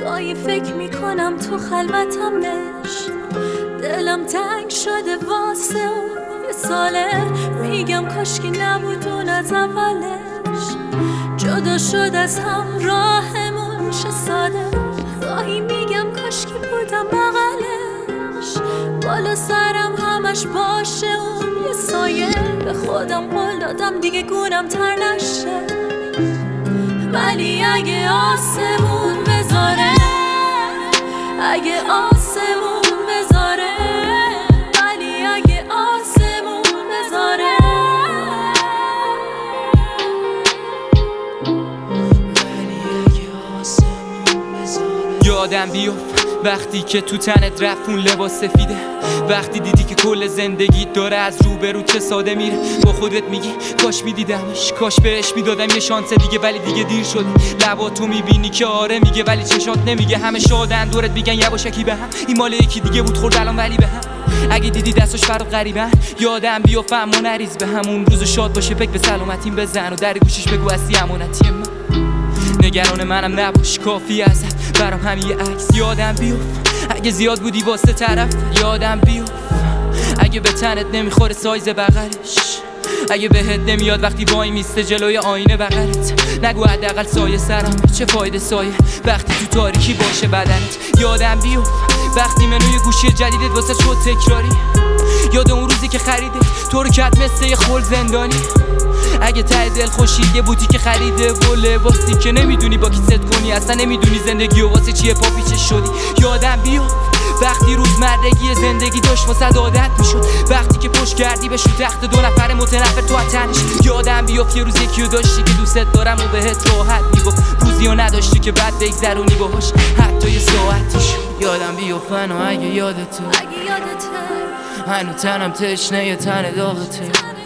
گاهی فکر میکنم تو خلوتمش، دلم تنگ شده واسه اون یه ساله. میگم کاشکی نبود اون از اولش، جدا شد از هم راهمون شه ساده. گاهی میگم کاشکی بودم بغلش، بالا سرم همش باشه اون یه سایه. به خودم قول دادم دیگه گونم تر نشه، ولی اگه آسمون بذاره، اگه آسمون بذاره، ولی اگه آسمون بذاره، ولی اگه آسمون بذاره. یادم بیفت وقتی که تو تنت رفت اون لباس سفیده، وقتی دیدی که کل زندگی داره از روبرو چه ساده میره. با خودت میگی کاش میدیدمش، کاش بهش میدادم یه شانس دیگه، ولی دیگه دیر شده. لباتو میبینی که آره میگه ولی چشات نمیگه. همه شادن دورت میگن یواشکی به هم، این مال یکی دیگه بود خورد الان ولی به هم. اگه دیدی دستش فرق غریبن یادم بیفت اما نریز به همون روز شاد باشه. پک به سلامتیم بزن و در گوشش بگو هستی امانتی من. نگران منم نباش کافی ازت برام همین یه عکس. یادم بیفت اگه زیاد بودی واسه طرف، یادم بیفت اگه به تنت نمیخوره سایز بغلش، اگه بهت نمیاد وقتی وای میسته جلوی آینه بغلت. نگو حداقل سایه سرم، چه فایده سایه وقتی تو تاریکی باشه بدنت. یادم بیفت وقتی منوی گوشی جدیدت واسه شد تکراری، یاد اون روزی که خریده تو رو کرد مثل یه خل زندانی. اگه ته دل خوشی یه بوتیک خریده و لباسی که نمیدونی با کی ست کنی، اصلا نمیدونی زندگی و واسه چیه پا پیچش شدی. یادم بیفت وقتی روزمرگی زندگی داشت واسه عادت میشد، وقتی که پشت کردی بشو تخت دو نفر متنفر تو تنش. یادم بیفت یه روز یکیو داشتی که دوست دارم و بهت راحت میگفت، روزیو نداشتی که بعد بگذرونی باهاش حتی یه ساعتیش. یادم بیفت منو اگه یادته، هنو تنم تشنه یه تن داغته.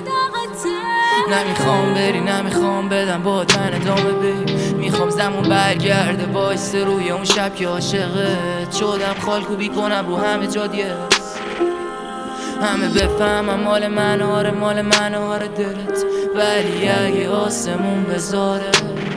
نمیخوام بری نمیخوام بدم با تن ادامه بی، میخوام زمان برگرده وایسته روی اون شب که عاشقت شدم. خالکوبی کنم رو همه جادیه، همه بفهمم مال من آره مال من آره دلت. ولی اگه آسمون بذاره،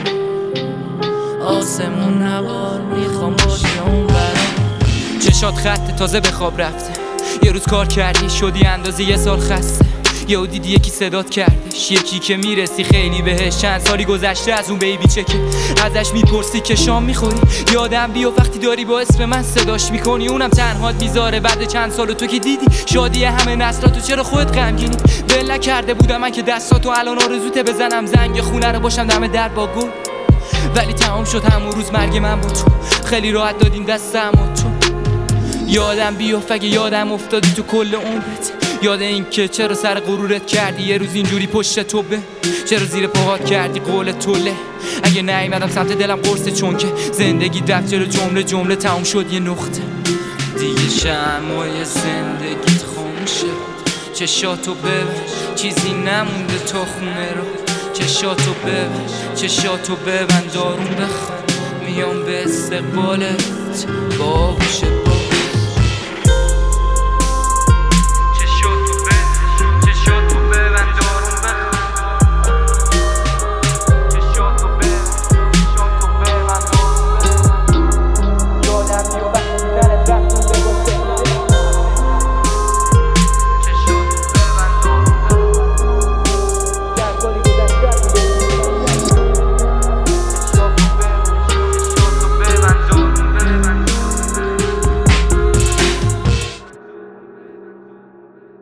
آسمون نبار میخوام باشه اون برام. چشات خط تازه به خواب رفته، یه روز کار کردی شدی اندازه یه سال خسته. یهو دیدی یکی صدات کردش، یکی که میرسی خیلی بهش. چند سالی گذشته از اون بیبی چکه، ازش میپرسی که شام میخوری. یادم بیا وقتی داری با اسم من صداش میکنی، اونم تنهات میذاره بعد چند سال. تو که دیدی شادی همه نسلاتو، چرا خودت غمگینی؟ ول نکرده بودم من که دستاتو الان آرزوته بزنم زنگ خونه رو باشم دم در با گل. ولی تمام شد همون روز مرگ من با تو، خیلی راحت دادیم دست اما تو. یادم بیفت اگه یادم افتادی تو کل عمرت، یاد این که چرا سر غرورت کردی یه روز اینجوری پشت تو به، چرا زیر پاهات کردی قول توله. اگه نیومدم سمت دلم قرصه چون که زندگی دفتر جمله جمله تموم شد یه نقطه دیگه. شمعای زندگیت خاموش شد، چشاتو ببند چیزی نمونده تا خونه رو. چشاتو ببند چشاتو ببند دارون بخوان، میام به استقبالت با آغوش